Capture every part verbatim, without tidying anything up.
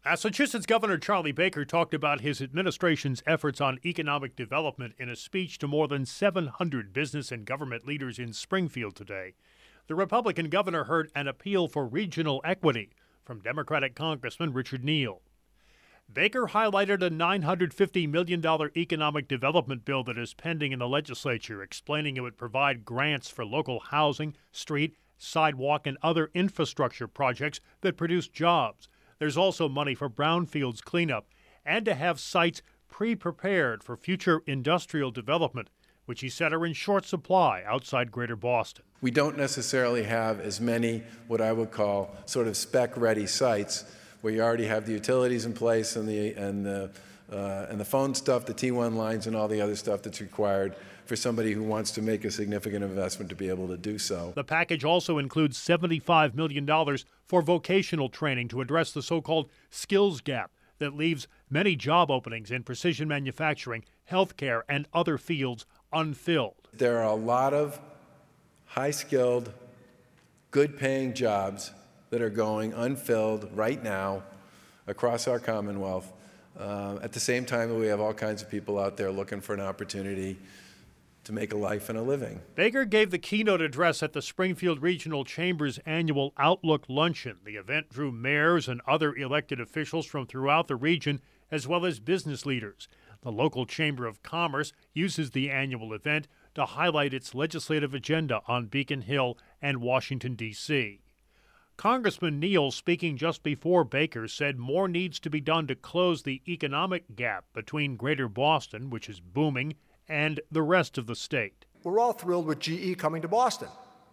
Massachusetts Governor Charlie Baker talked about his administration's efforts on economic development in a speech to more than seven hundred business and government leaders in Springfield today. The Republican governor heard an appeal for regional equity from Democratic Congressman Richard Neal. Baker highlighted a nine hundred fifty million dollars economic development bill that is pending in the legislature, explaining it would provide grants for local housing, street, sidewalk, and other infrastructure projects that produce jobs. There's also money for brownfields cleanup and to have sites pre-prepared for future industrial development, which he said are in short supply outside Greater Boston. We don't necessarily have as many what I would call sort of spec-ready sites where you already have the utilities in place and the and the uh, and the phone stuff, the T one lines, and all the other stuff that's required for somebody who wants to make a significant investment to be able to do so. The package also includes seventy-five million dollars for vocational training to address the so-called skills gap that leaves many job openings in precision manufacturing, healthcare, and other fields unfilled. There are a lot of high-skilled, good-paying jobs that are going unfilled right now across our Commonwealth. Uh, at the same time, we have all kinds of people out there looking for an opportunity to make a life and a living. Baker gave the keynote address at the Springfield Regional Chamber's annual Outlook Luncheon. The event drew mayors and other elected officials from throughout the region, as well as business leaders. The local Chamber of Commerce uses the annual event to highlight its legislative agenda on Beacon Hill and Washington, D C Congressman Neal, speaking just before Baker, said more needs to be done to close the economic gap between Greater Boston, which is booming, and the rest of the state. We're all thrilled with G E coming to Boston,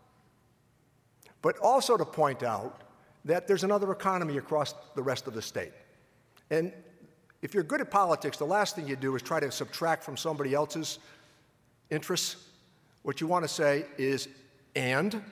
but also to point out that there's another economy across the rest of the state. And if you're good at politics, the last thing you do is try to subtract from somebody else's interests. What you want to say is, and,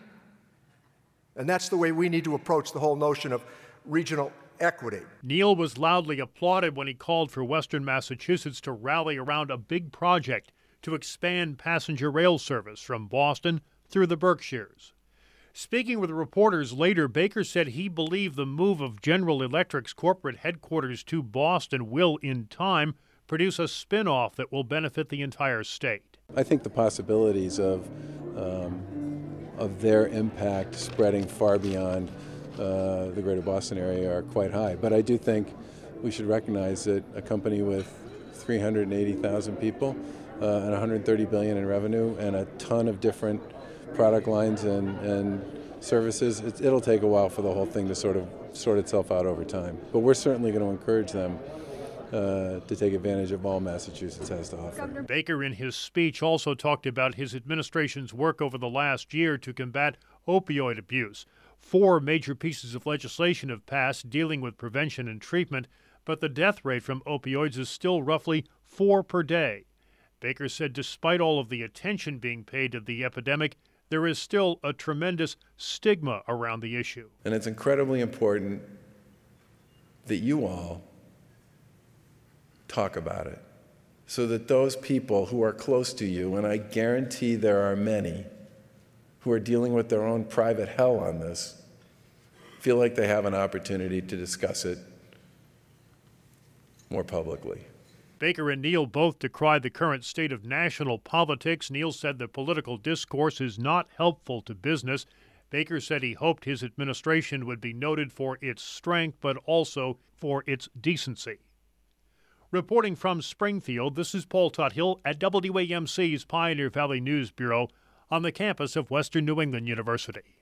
and that's the way we need to approach the whole notion of regional equity. Neal was loudly applauded when he called for Western Massachusetts to rally around a big project to expand passenger rail service from Boston through the Berkshires. Speaking with reporters later, Baker said he believed the move of General Electric's corporate headquarters to Boston will, in time, produce a spin-off that will benefit the entire state. I think the possibilities of, um, of their impact spreading far beyond Uh, the Greater Boston area are quite high. But I do think we should recognize that a company with three hundred eighty thousand people uh, and one hundred thirty billion dollars in revenue and a ton of different product lines and, and services, it, it'll take a while for the whole thing to sort of sort itself out over time. But we're certainly going to encourage them Uh, to take advantage of all Massachusetts has to offer. Baker, in his speech, also talked about his administration's work over the last year to combat opioid abuse. Four major pieces of legislation have passed dealing with prevention and treatment, but the death rate from opioids is still roughly four per day. Baker said despite all of the attention being paid to the epidemic, there is still a tremendous stigma around the issue. And it's incredibly important that you all talk about it so that those people who are close to you, and I guarantee there are many who are dealing with their own private hell on this, feel like they have an opportunity to discuss it more publicly. Baker and Neal both decried the current state of national politics. Neal said the political discourse is not helpful to business. Baker said he hoped his administration would be noted for its strength, but also for its decency. Reporting from Springfield, this is Paul Tuthill at W A M C's Pioneer Valley News Bureau on the campus of Western New England University.